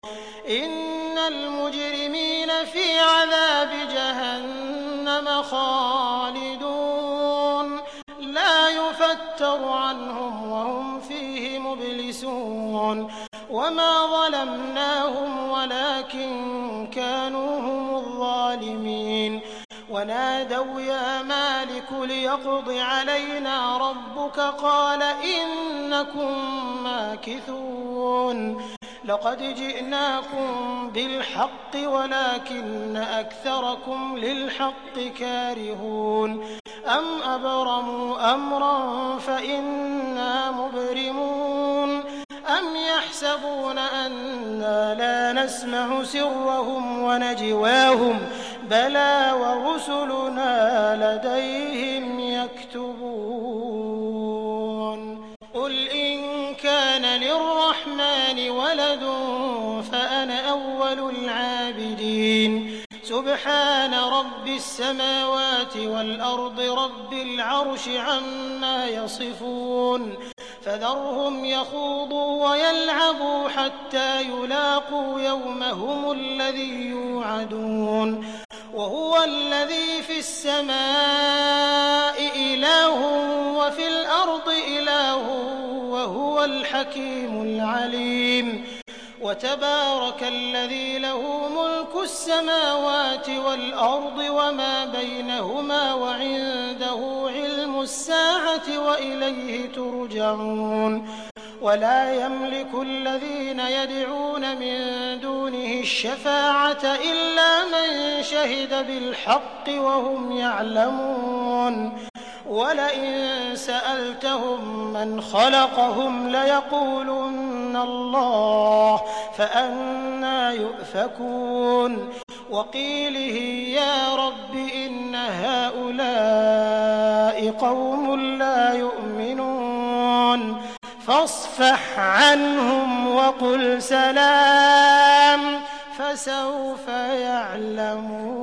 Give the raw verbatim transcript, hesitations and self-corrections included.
إن المجرمين في عذاب جهنم خالدون لا يفتر عنهم وهم فيه مبلسون وما ظلمناهم ولكن كانوا هم الظالمين ونادوا يا مالك ليقض علينا ربك قال إنكم ماكثون لقد جئناكم بالحق ولكن أكثركم للحق كارهون أم أبرموا أمرا فإنا مبرمون أم يحسبون أنا لا نسمع سرهم ونجواهم بلى ورسلنا لديهم يكتبون قل إن كان للرحمن ولد فأنا أول العابدين سبحان رب السماوات والأرض رب العرش عما يصفون فذرهم يخوضوا ويلعبوا حتى يلاقوا يومهم الذي يوعدون وهو الذي في السماء إله وفي الأرض إله وهو الحكيم العليم وتبارك الذي له ملك السماوات والأرض وما بينهما وعنده علم الساعة وإليه ترجعون ولا يملك الذين يدعون من دونه الشفاعة إلا من شهد بالحق وهم يعلمون ولئن سألتهم من خلقهم ليقولن الله فأنى يؤفكون وقيله يا رب إن هؤلاء قوم لا يؤمنون فاصفح عنهم وقل سلام فسوف يعلمون.